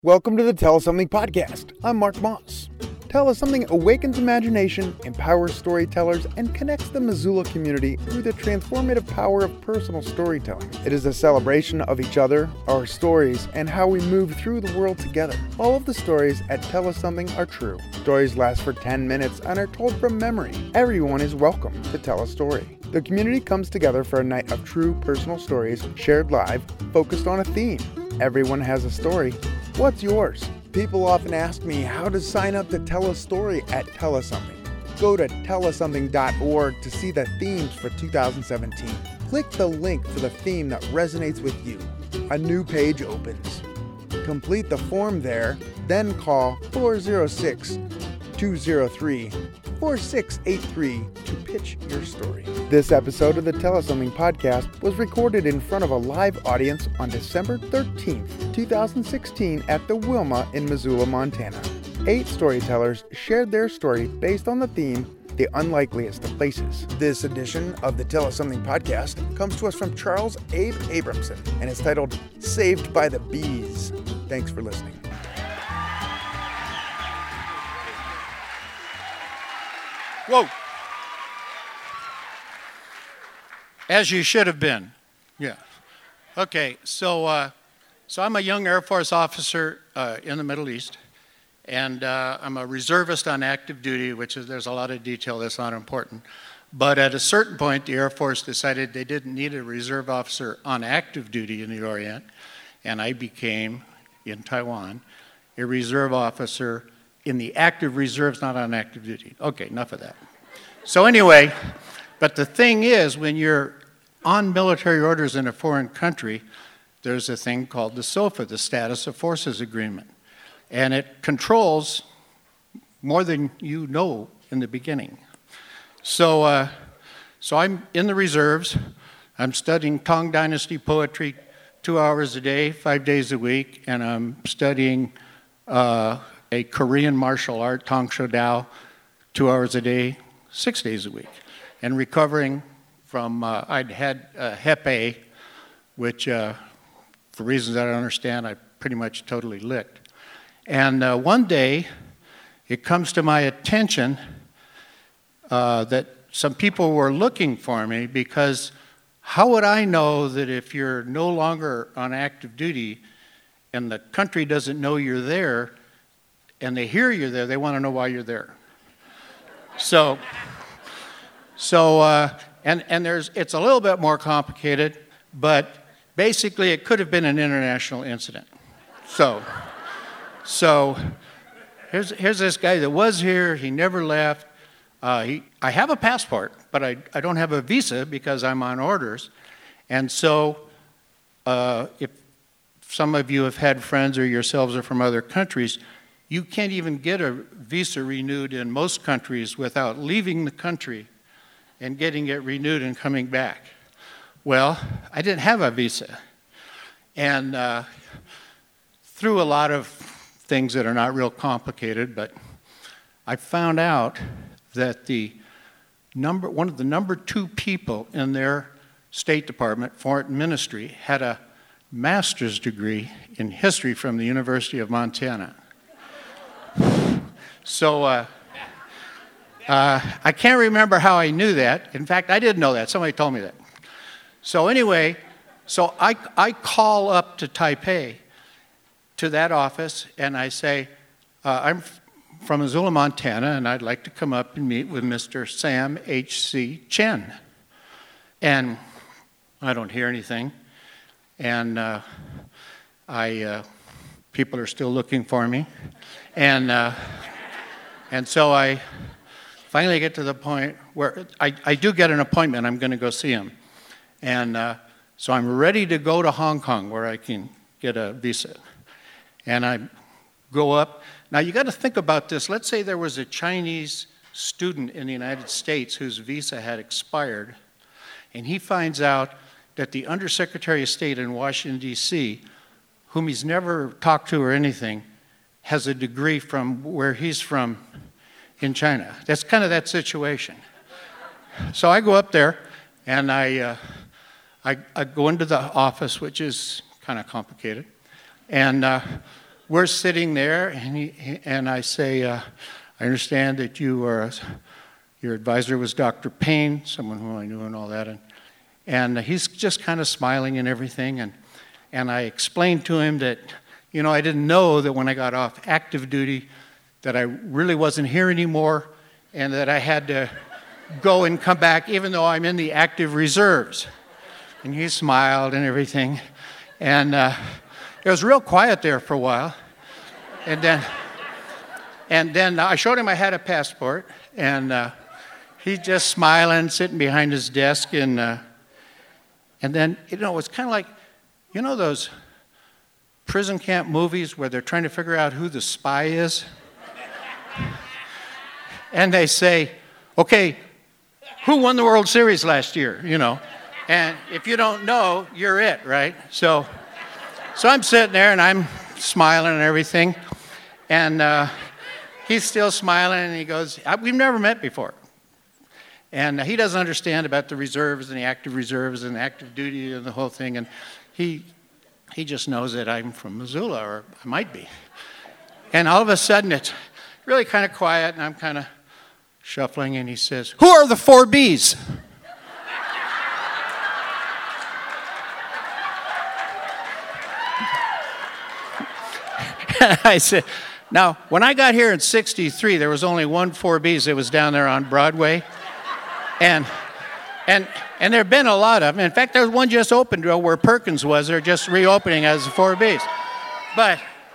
Welcome to the Tell Us Something podcast. I'm Mark Moss. Tell Us Something awakens imagination, empowers storytellers, and connects the Missoula community through the transformative power of personal storytelling. It is a celebration of each other, our stories, and how we move through the world together. All of the stories at Tell Us Something are true. Stories last for 10 minutes and are told from memory. Everyone is welcome to tell a story. The community comes together for a night of true personal stories, shared live, focused on a theme. Everyone has a story. What's yours? People often ask me how to sign up to tell a story at Tell Us Something. Go to tellussomething.org to see the themes for 2017. Click the link for the theme that resonates with you. A new page opens. Complete the form there, then call 406-203-4683 to pitch your story. This episode of the Tell Us Something podcast was recorded in front of a live audience on December 13th, 2016 at the Wilma in Missoula, Montana. 8 storytellers shared their story based on the theme, The Unlikeliest of Places. This edition of the Tell Us Something podcast comes to us from Charles Abe Abramson and is titled Saved by the Bees. Thanks for listening. Whoa. As you should have been. Yeah. Okay, so I'm a young Air Force officer in the Middle East, and I'm a reservist on active duty, there's a lot of detail that's not important. But at a certain point, the Air Force decided they didn't need a reserve officer on active duty in the Orient, and I became, in Taiwan, a reserve officer in the active reserves, not on active duty. Okay, enough of that. So anyway, but the thing is, when you're on military orders in a foreign country, there's a thing called the SOFA, the Status of Forces Agreement. And it controls more than you know in the beginning. So I'm in the reserves. I'm studying Tang Dynasty poetry 2 hours a day, 5 days a week, and I'm studying a Korean martial art, Tang Sho Dao, 2 hours a day, 6 days a week, and recovering from, I'd had Hep A, which for reasons I don't understand, I pretty much totally licked. And one day, it comes to my attention that some people were looking for me, because how would I know that if you're no longer on active duty and the country doesn't know you're there and they hear you're there, they want to know why you're there. And it's a little bit more complicated, but basically it could have been an international incident. So here's this guy that was here, he never left. I have a passport, but I don't have a visa because I'm on orders. And so if some of you have had friends or yourselves are from other countries, you can't even get a visa renewed in most countries without leaving the country and getting it renewed and coming back. Well, I didn't have a visa. And through a lot of things that are not real complicated, but I found out that one of the number 2 people in their State Department, Foreign Ministry, had a master's degree in history from the University of Montana. So I can't remember how I knew that. In fact, I didn't know that. Somebody told me that. So anyway, I call up to Taipei, to that office, and I say, I'm from Missoula, Montana, and I'd like to come up and meet with Mr. Sam H.C. Chen. And I don't hear anything. And people are still looking for me. And so I finally get to the point where I do get an appointment. I'm going to go see him. And so I'm ready to go to Hong Kong where I can get a visa. And I go up. Now you got to think about this. Let's say there was a Chinese student in the United States whose visa had expired, and he finds out that the Undersecretary of State in Washington, D.C., whom he's never talked to or anything, has a degree from where he's from in China. That's kind of that situation. So I go up there, and I go into the office, which is kind of complicated. And we're sitting there, and I say, I understand that your advisor was Dr. Payne, someone who I knew and all that. And he's just kind of smiling and everything. And I explained to him that, I didn't know that when I got off active duty that I really wasn't here anymore and that I had to go and come back even though I'm in the active reserves. And he smiled and everything. And it was real quiet there for a while. And then I showed him I had a passport, and he's just smiling, sitting behind his desk. And then, it's kind of like, those prison camp movies where they're trying to figure out who the spy is? And they say, okay, who won the World Series last year, And if you don't know, you're it, right? So I'm sitting there, and I'm smiling and everything. And he's still smiling, and he goes, we've never met before. And he doesn't understand about the reserves and the active reserves and active duty and the whole thing. And he just knows that I'm from Missoula, or I might be. And all of a sudden, it's really kind of quiet, and I'm kind of shuffling, and he says, who are the 4 Bs? I said, now, when I got here in 63, there was only one 4Bs that was down there on Broadway. And there have been a lot of them. In fact, there's one just opened where Perkins was. They're just reopening as the 4Bs. But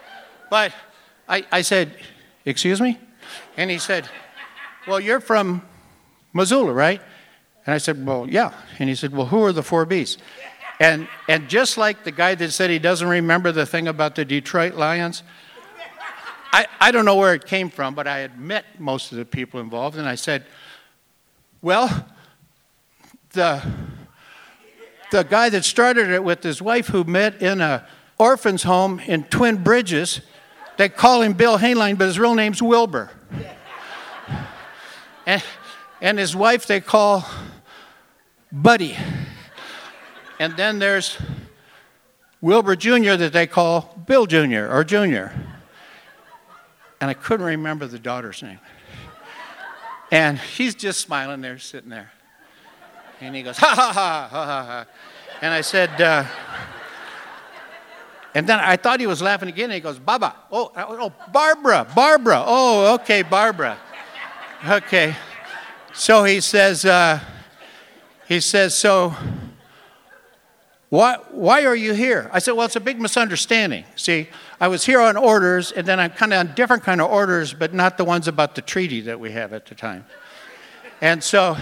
I said, excuse me? And he said, well, you're from Missoula, right? And I said, well, yeah. And he said, well, who are the 4Bs? And just like the guy that said he doesn't remember the thing about the Detroit Lions, I don't know where it came from, but I had met most of the people involved, and I said, well, the guy that started it with his wife who met in a orphan's home in Twin Bridges, they call him Bill Hainline, but his real name's Wilbur. And his wife they call Buddy. And then there's Wilbur Jr. that they call Bill Jr. or Jr. And I couldn't remember the daughter's name. And he's just smiling there, sitting there. And he goes, ha, ha, ha, ha, ha, ha. And I said, and then I thought he was laughing again. And he goes, Baba. Oh, Barbara. Oh, okay, Barbara. Okay. So he says, so why are you here? I said, well, it's a big misunderstanding. See, I was here on orders, and then I'm kind of on different kind of orders, but not the ones about the treaty that we have at the time. And so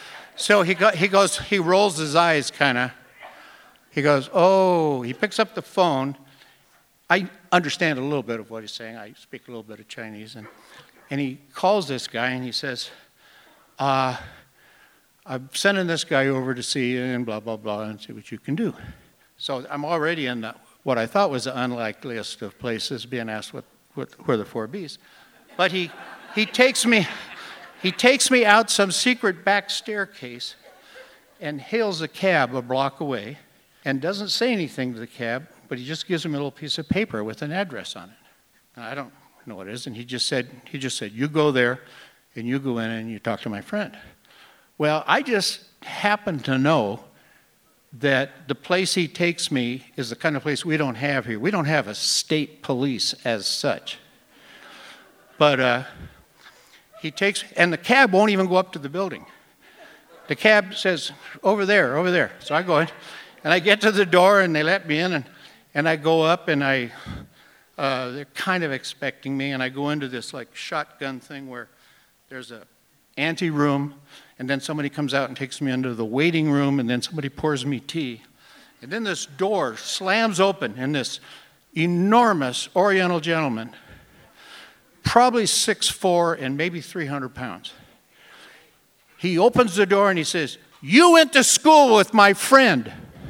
he rolls his eyes kind of. He goes, oh, he picks up the phone. I understand a little bit of what he's saying. I speak a little bit of Chinese. And he calls this guy, and he says, I'm sending this guy over to see you and blah, blah, blah, and see what you can do. So I'm already in what I thought was the unlikeliest of places, being asked where the 4Bs. But he takes me out some secret back staircase and hails a cab a block away and doesn't say anything to the cab, but he just gives him a little piece of paper with an address on it. Now, I don't know what it is, and he just said, you go there and you go in and you talk to my friend. Well, I just happen to know that the place he takes me is the kind of place we don't have here. We don't have a state police as such. But he takes, and the cab won't even go up to the building. The cab says, over there. So I go in, and I get to the door, and they let me in, and I go up, and they're kind of expecting me, and I go into this like shotgun thing where there's a ante room, and then somebody comes out and takes me into the waiting room, and then somebody pours me tea. And then this door slams open, and this enormous Oriental gentleman, probably 6'4" and maybe 300 pounds. He opens the door and he says, you went to school with my friend.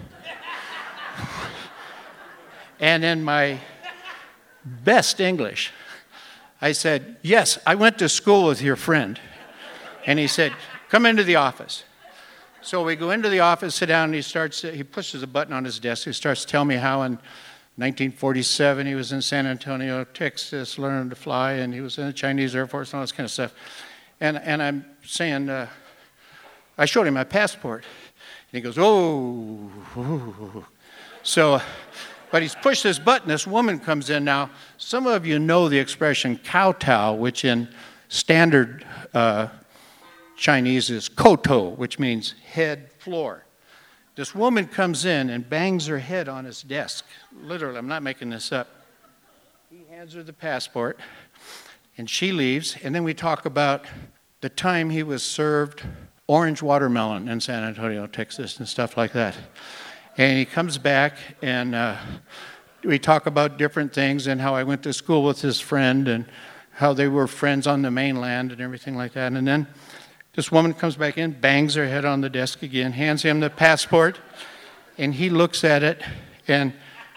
And in my best English, I said, yes, I went to school with your friend. And he said, come into the office. So we go into the office, sit down, and he pushes a button on his desk. He starts telling me how in 1947, he was in San Antonio, Texas, learning to fly, and he was in the Chinese Air Force and all this kind of stuff. And I'm saying, I showed him my passport. And he goes, oh. So, but he's pushed this button. This woman comes in now. Some of you know the expression kowtow, which in standard Chinese is koto, which means head floor. This woman comes in and bangs her head on his desk. Literally, I'm not making this up. He hands her the passport, and she leaves. And then we talk about the time he was served orange watermelon in San Antonio, Texas, and stuff like that. And he comes back, and we talk about different things and how I went to school with his friend and how they were friends on the mainland and everything like that. And then this woman comes back in, bangs her head on the desk again, hands him the passport, and he looks at it and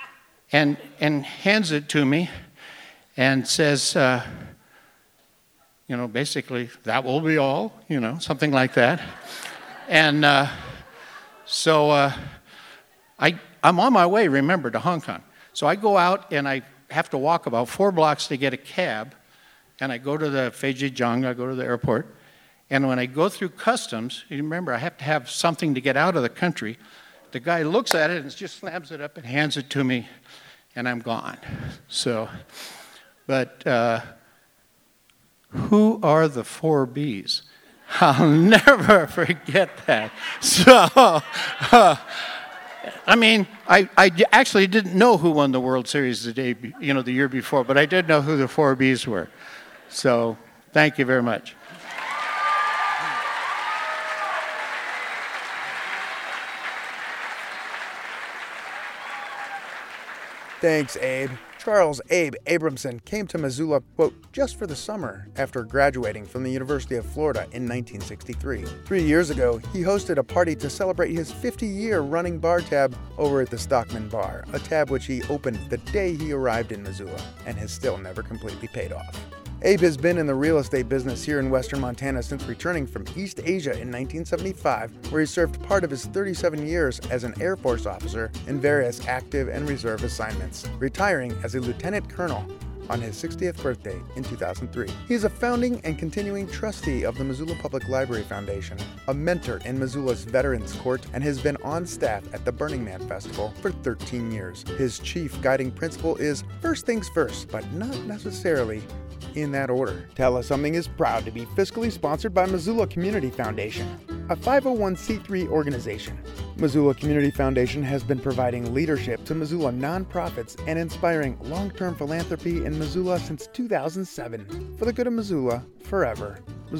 hands it to me and says, basically, that will be all, something like that. And so I'm on my way, remember, to Hong Kong. So I go out and I have to walk about 4 blocks to get a cab, and I go to the Feijiazhuang, I go to the airport. And when I go through customs, you remember, I have to have something to get out of the country. The guy looks at it and just slams it up and hands it to me, and I'm gone. So, but who are the 4 Bs? I'll never forget that. So, I actually didn't know who won the World Series the year before, but I did know who the 4 Bs were. So, thank you very much. Thanks, Abe. Charles Abe Abramson came to Missoula, quote, just for the summer after graduating from the University of Florida in 1963. 3 years ago, he hosted a party to celebrate his 50-year running bar tab over at the Stockman Bar, a tab which he opened the day he arrived in Missoula and has still never completely paid off. Abe has been in the real estate business here in western Montana since returning from East Asia in 1975, where he served part of his 37 years as an Air Force officer in various active and reserve assignments, retiring as a lieutenant colonel on his 60th birthday in 2003. He is a founding and continuing trustee of the Missoula Public Library Foundation, a mentor in Missoula's Veterans Court, and has been on staff at the Burning Man Festival for 13 years. His chief guiding principle is first things first, but not necessarily in that order. Tell Us Something is proud to be fiscally sponsored by Missoula Community Foundation, a 501c3 organization. Missoula Community Foundation has been providing leadership to Missoula nonprofits and inspiring long-term philanthropy in Missoula since 2007. For the good of Missoula, forever.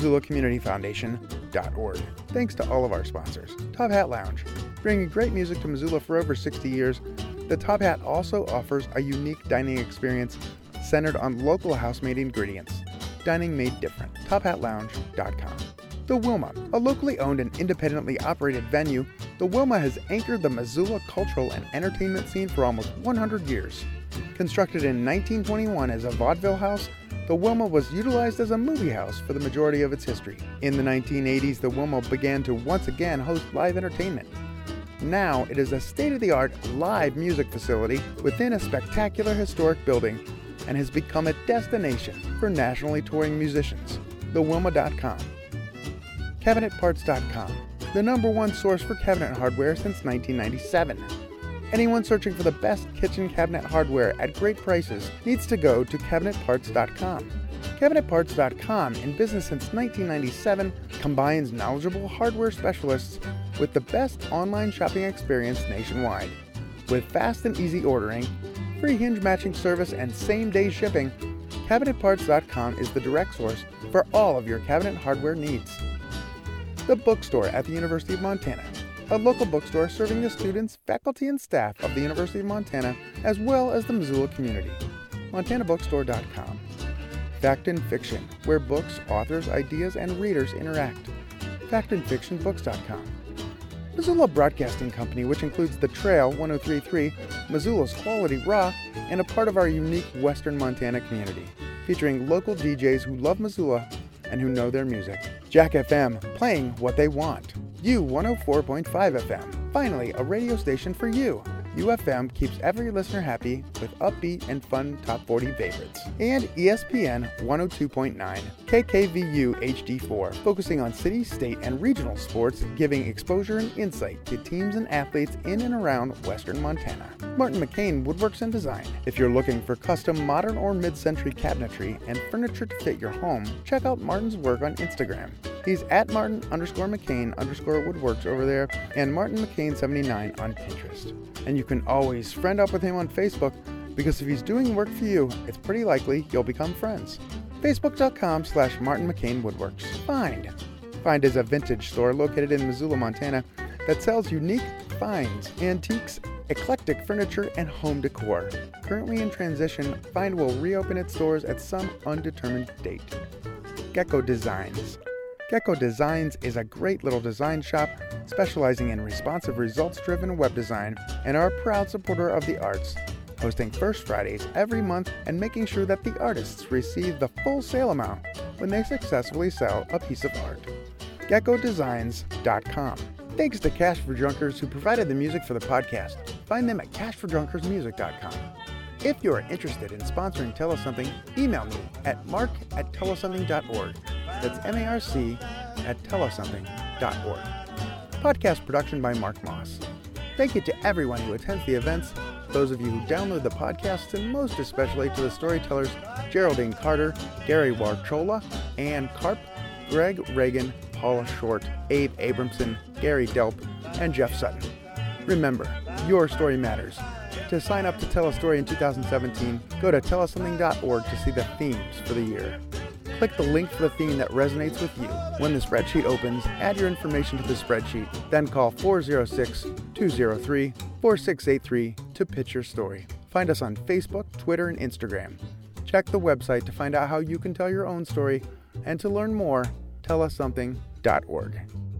MissoulaCommunityFoundation.org. Thanks to all of our sponsors. Top Hat Lounge. Bringing great music to Missoula for over 60 years, the Top Hat also offers a unique dining experience centered on local house-made ingredients. Dining made different. TopHatLounge.com. The Wilma, a locally owned and independently operated venue, the Wilma has anchored the Missoula cultural and entertainment scene for almost 100 years. Constructed in 1921 as a vaudeville house, the Wilma was utilized as a movie house for the majority of its history. In the 1980s, the Wilma began to once again host live entertainment. Now, it is a state-of-the-art live music facility within a spectacular historic building and has become a destination for nationally touring musicians. TheWilma.com. CabinetParts.com, the #1 source for cabinet hardware since 1997. Anyone searching for the best kitchen cabinet hardware at great prices needs to go to CabinetParts.com. CabinetParts.com, in business since 1997, combines knowledgeable hardware specialists with the best online shopping experience nationwide. With fast and easy ordering, free hinge matching service, and same-day shipping, CabinetParts.com is the direct source for all of your cabinet hardware needs. The Bookstore at the University of Montana, a local bookstore serving the students, faculty, and staff of the University of Montana, as well as the Missoula community. MontanaBookstore.com. Fact and Fiction, where books, authors, ideas, and readers interact. FactandFictionBooks.com. Missoula Broadcasting Company, which includes The Trail 103.3, Missoula's Quality Rock, and a part of our unique Western Montana community, featuring local DJs who love Missoula and who know their music. Jack FM, playing what they want. U 104.5 FM, finally a radio station for you. UFM keeps every listener happy with upbeat and fun top 40 favorites. And ESPN 102.9 KKVU HD4, focusing on city, state, and regional sports, giving exposure and insight to teams and athletes in and around western Montana. Martin McCain Woodworks and Design. If you're looking for custom modern or mid-century cabinetry and furniture to fit your home, check out Martin's work on Instagram. He's at Martin_McCain_Woodworks over there, and Martin McCain 79 on Pinterest. And you can always friend up with him on Facebook, because if he's doing work for you, it's pretty likely you'll become friends. Facebook.com/Martin McCain Woodworks. Find is a vintage store located in Missoula, Montana, that sells unique finds, antiques, eclectic furniture, and home decor. Currently in transition, Find will reopen its doors at some undetermined date. Gecko Designs. Gecko Designs is a great little design shop specializing in responsive, results-driven web design, and are a proud supporter of the arts, hosting First Fridays every month and making sure that the artists receive the full sale amount when they successfully sell a piece of art. GeckoDesigns.com. Thanks to Cash for Drunkers, who provided the music for the podcast. Find them at cashfordrunkersmusic.com. If you are interested in sponsoring Tell Us Something, email me at mark@tellussomething.org. That's marc@tellussomething.org. Podcast production by Mark Moss. Thank you to everyone who attends the events, those of you who download the podcasts, and most especially to the storytellers Geraldine Carter, Gary Warchola, Ann Karp, Greg Reagan, Paula Short, Abe Abramson, Gary Delp, and Jeff Sutton. Remember, your story matters. To sign up to tell a story in 2017, go to tellussomething.org to see the themes for the year. Click the link for the theme that resonates with you. When the spreadsheet opens, add your information to the spreadsheet, then call 406-203-4683 to pitch your story. Find us on Facebook, Twitter, and Instagram. Check the website to find out how you can tell your own story, and to learn more, tellussomething.org.